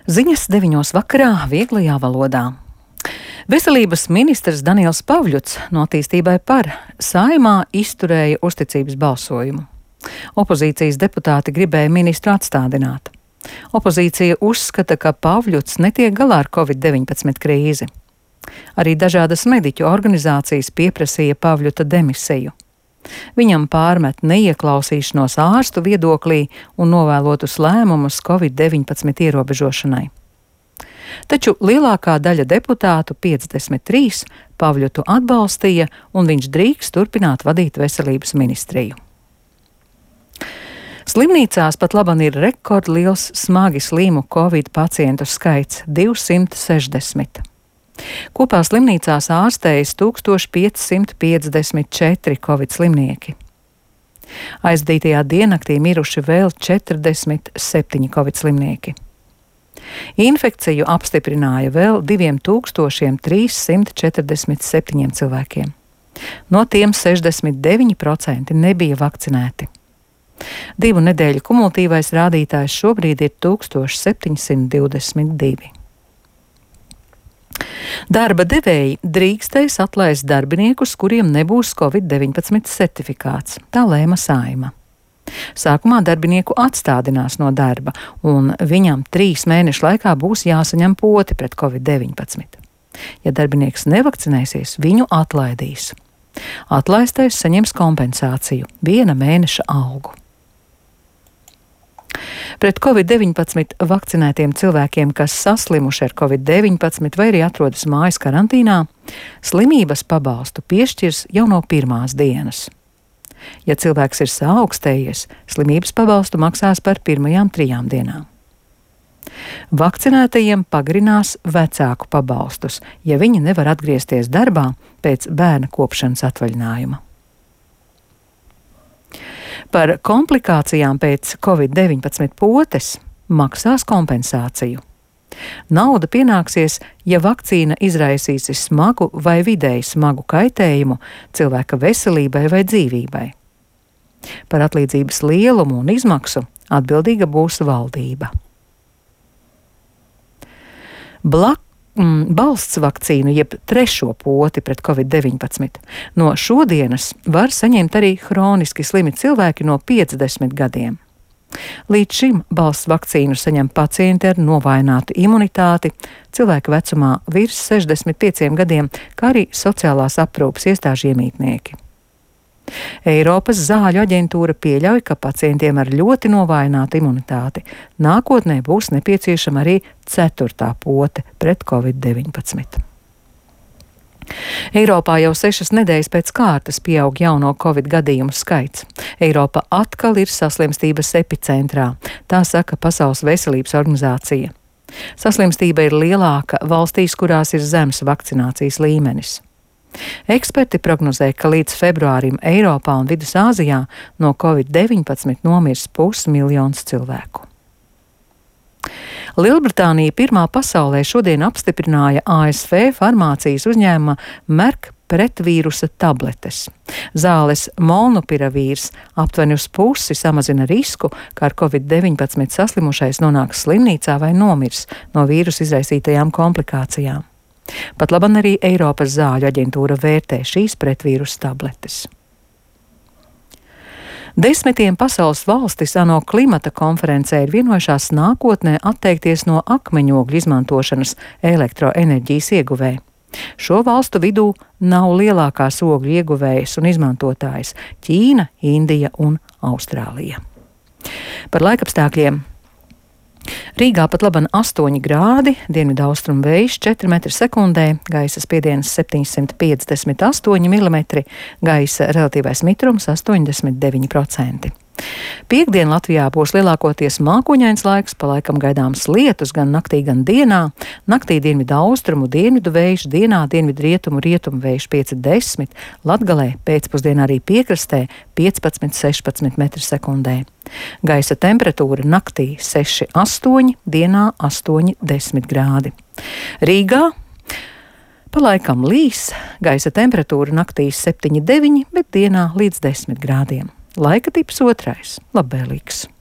Ziņas 9 vakarā vieglajā valodā. Veselības ministrs Daniels Pavļuts no Attīstībai par Saeimā izturēja uzticības balsojumu. Opozīcijas deputāti gribēja ministru atstādināt. Opozīcija uzskata, ka Pavļuts netiek galā ar Covid-19 krīzi. Arī dažādas mediķu organizācijas pieprasīja Pavļuta demisiju. Viņam pārmet neieklausīšanos ārstu viedoklī un novēlotus lēmumus Covid-19 ierobežošanai. Taču lielākā daļa deputātu, 53, Pavļutu atbalstīja, un viņš drīkst turpināt vadīt veselības ministriju. Slimnīcās pat laban ir rekordliels smagi slimu Covid pacientu skaits – 260. Kopā slimnīcās ārstējas 1554 Covid slimnieki. Aizdītajā diennaktī miruši vēl 47 Covid slimnieki. Infekciju apstiprināja vēl 2347 cilvēkiem. No tiem 69% nebija vakcinēti. 2 nedēļu kumulatīvais rādītājs šobrīd ir 1722. Darba devēji drīkstēs atlaist darbiniekus, kuriem nebūs Covid-19 certifikāts, tā lēma Saeima. Sākumā darbinieku atstādinās no darba, un viņam 3 mēnešu laikā būs jāsaņem poti pret Covid-19. Ja darbinieks nevakcinēsies, viņu atlaidīs. Atlaistais saņems kompensāciju – 1 mēneša algu. Pret Covid-19 vakcinētiem cilvēkiem, kas saslimuši ar Covid-19 vai arī atrodas mājas karantīnā, slimības pabalstu piešķirs jau no pirmās dienas. Ja cilvēks ir saaukstējies, slimības pabalstu maksās par pirmajām 3 dienām. Vakcinētajiem pagarinās vecāku pabalstus, ja viņi nevar atgriezties darbā pēc bērna kopšanas atvaļinājuma. Par komplikācijām pēc Covid-19 potes maksās kompensāciju. Nauda pienāksies, ja vakcīna izraisīsi smagu vai vidēji smagu kaitējumu cilvēka veselībai vai dzīvībai. Par atlīdzības lielumu un izmaksu atbildīga būs valdība. Balsts vakcīnu, jeb 3. poti pret Covid-19. No šodienas var saņemt arī hroniski slimi cilvēki no 50 gadiem. Līdz šim balsts vakcīnu saņem pacienti ar novājinātu imunitāti, cilvēki vecumā virs 65 gadiem, kā arī sociālās aprūpes iestāžu iemītnieki. Eiropas zāļu aģentūra pieļauj, ka pacientiem ar ļoti novājinātu imunitāti nākotnē būs nepieciešama arī 4. pote pret Covid-19. Eiropā jau 6 nedēļas pēc kārtas pieaug jauno Covid gadījumu skaits. Eiropa atkal ir saslimstības epicentrā, tā saka Pasaules veselības organizācija. Saslimstība ir lielāka valstīs, kurās ir zems vakcinācijas līmenis. Eksperti prognozē, ka līdz februārim Eiropā un Vidusāzijā no Covid-19 nomirs 500 000 cilvēku. Lielbritānija pirmā pasaulē šodien apstiprināja ASV farmācijas uzņēmuma Merck pretvīrusa tabletes. Zāles molnupiravīrs aptuveni uz pusi samazina risku, ka ar Covid-19 saslimušais nonāks slimnīcā vai nomirs no vīrusa izraisītajām komplikācijām. Pat laban arī Eiropas zāļu aģentūra vērtē šīs pretvīrusa tabletes. 10 pasaules valstis ANO klimata konferencē ir vienojušās nākotnē atteikties no akmeņogļu izmantošanas elektroenerģijas ieguvē. Šo valstu vidū nav lielākās ogļu ieguvējas un izmantotājas – Ķīna, Indija un Austrālija. Par laikapstākļiem. Rīgā pat laban 8 grādi, dienvidaustrumu vējš 4 metri sekundē, gaisa spiediens 758 mm, gaisa relatīvais mitrums 89%. Piektdien Latvijā būs lielākoties mākoņains laiks, pa laikam gaidāms lietus gan naktī, gan dienā. Naktī dienvidu austrumu, dienvidu vējš, dienā dienvidu rietumu vējš 5–10, Latgalē pēcpusdienā arī piekrastē 15–16 metri sekundē. Gaisa temperatūra naktī 6–8, dienā 8–10 grādi. Rīgā pa laikam līs, gaisa temperatūra naktī 7–9, bet dienā līdz 10 grādiem. Laika tips 2. labvēlīgs.